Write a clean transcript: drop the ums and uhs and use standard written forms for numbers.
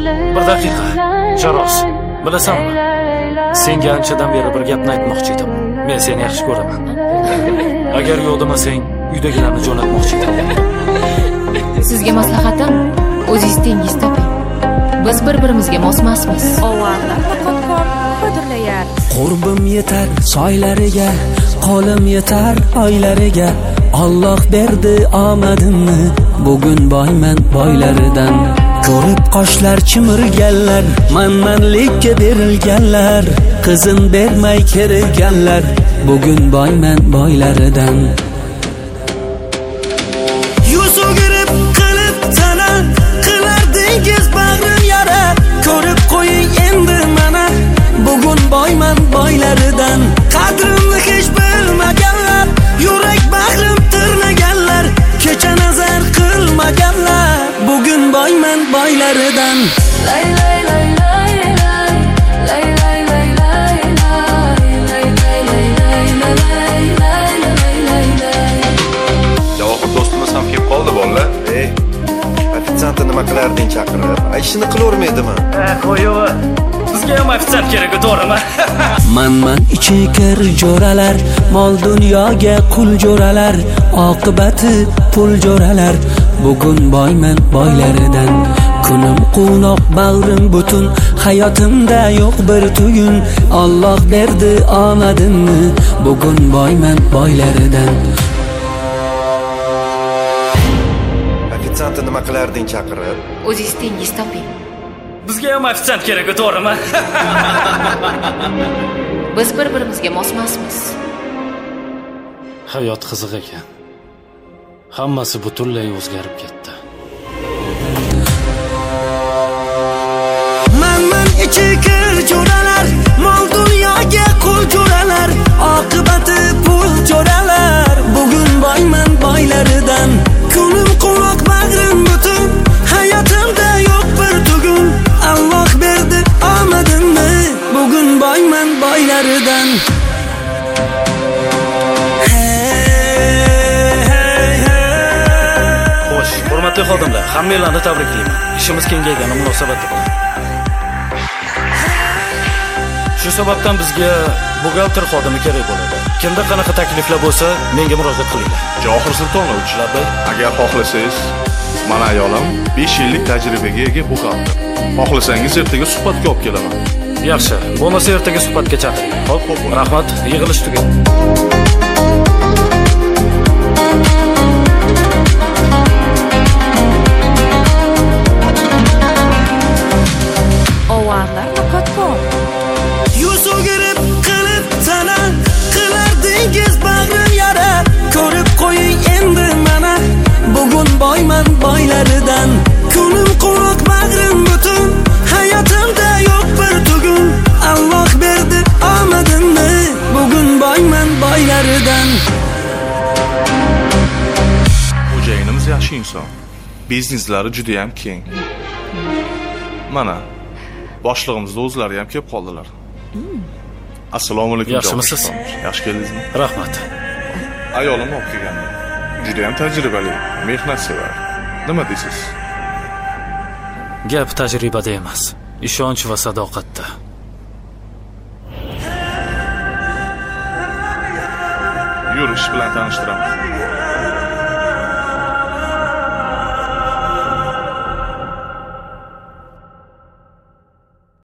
Bir daqiqa, Jaros. Bilasanmi? Senga anchadan beri bir gapni aytmoqchi edim. Men seni yaxshi ko'raman. Agar yo'q demasang, uydagilarni jo'natmoqchi edim. Sizga maslahatim, o'zingiz tengiz toping. Biz bir-birimizga mosmasmiz. Ovarlar qotqon qadrlayar. Qurbim yetar soylariga, qo'lim yetar oylariga. Alloh berdi omadimni, bugun boyman boylaridan. Ko'rib qoshlar chimirganlar, manmanlikka berilganlar, qizim bermay kerganlar, bugun boyman boylaridan. Yuz o'girib qilib sana, qilardingiz bag'rim yara. Ko'rib qo'ying endi mana, bugun boyman boylaridan. Qadrimni hech bilmaganlar, yurak bag'rim tirnaganlar, kecha nazar qilmaganlar, bugun boyman boylaridan. Lay lay lay lay lay lay lay lay lay lay lay lay. Javohir do'stimiz ham kelib qoldi bolalar. Ofitsiantni nima qilarding chaqirib? Ishini qilavermaydimi? Qo'yova. Bizga ham ofitsant kerak, to'g'rimi? Manman ichi kir jo'ralar, mol dunyoga qul jo'ralar, oqibati pul jo'ralar, bugun boyman boylaridan. Kunim quvnoq bag'rim butun, hayotimda yo'q bir tugun. Alloh berdi omadimni, bugun boyman boylaridan. Ofitsiantni nima qilarding chaqirib? O'zingiz tengiz toping. Bizga ham ofitsant kerak, to'g'rimi? Biz bir-birimizga mosmasmiz. Hayot qiziq ekan. Hammasi butunlay o'zgarib ketdi. Manman ichi kir jo'ralar, mol dunyoga qul jo'ralar, oqibati pul jo'ralar, bugun boyman boylaridan. Kunim quloq bag'rim butun, hayotimda yo'q bir tugun. Alloh berdi omadimni, bugun boyman boylaridan. Xo'sh, hurmatli xodimlar, hammanglarni tabriklayman. Ishimiz kengaygani munosabati bilan. Shu sababdan bizga buxgalter xodimi kerak bo'ladi. Kimda qanaqa takliflar bo'lsa, menga murojaat qilinglar. Javohir Sultonovich, agar xohlasangiz, mana ayolim 5 yillik tajribaga ega buxgalter. Xohlasangiz ertaga suhbatga olib kelaman. Yaxshi, bo'lmasa ertaga suhbatga chaqiring. Xo'p, rahmat, yig'ilish tugadi. Ovarlar qotqon. Yuz o'girib qilib sana, qilardingiz bag'rim yara. Ko'rib qo'ying endi mana, bugun boyman boylaridan. Kunim quloq bag'rim butun, hayotimda yo'q bir tugun. Alloh berdi omadimni, bugun boyman boylaridan. Xo'jayinimiz yaxshi inson. Bizneslari juda ham keng. Mana boshlig'imizda o'zlari ham kelib qoldilar. Assalomu alaykum. Yaxshimisiz? Yaxshi keldingizmi? Rahmat. Ayolim olib kelganlar. Juda ham tajribali, mehnatsevar. Nima deysiz? Gap tajribada emas, ishonch va sadoqatda. Yurish bilan tanishtiraman.